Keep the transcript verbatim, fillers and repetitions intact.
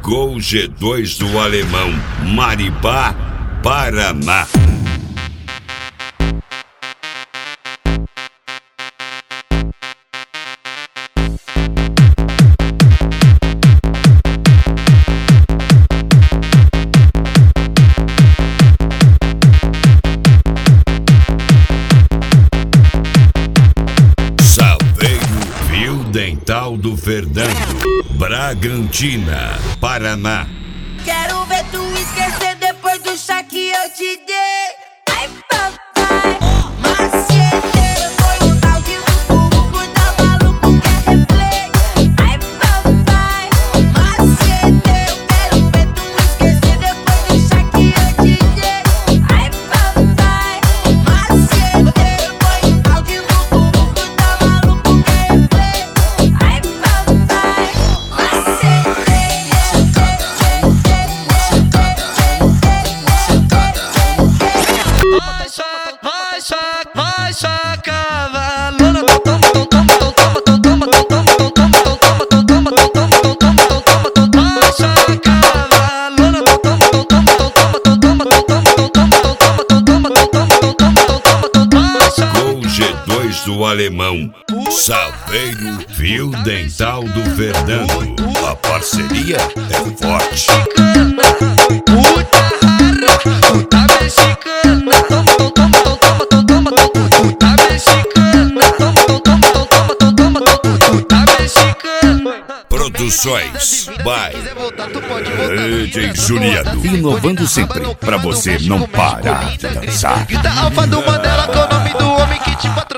Gol G dois do alemão, Maribá, Paraná. Dental do Verdão, Bragantina, Paraná. Quero ver tu esquecer depois do chá que eu te dei. Ai, papai, maceteiro, foi um tal de bumbum, tá maluco, quer replay. Ai, papai, maceteiro, quero ver tu esquecer depois do chá que eu te dei. Ai, papai, maceteiro, foi um tal de bumbum, tá maluco, quer replay. Vai só cavalona, toma, toma, toma, toma, toma, toma, toma, toma, toma, toma, vai só cavalona, toma, toma, toma, toma, toma. Gol G dois do alemão, Saveiro Fio Dental do Verdão. A parceria é forte. Puta rara, puta mexicana, toma, toma, toma, toma, toma, puta mexicana, toma, toma, toma, toma, toma, puta mexicana. Produções by D J Juliano, inovando sempre pra você não parar de dançar. Grita Alfa do Mandela com o nome do homem que te bota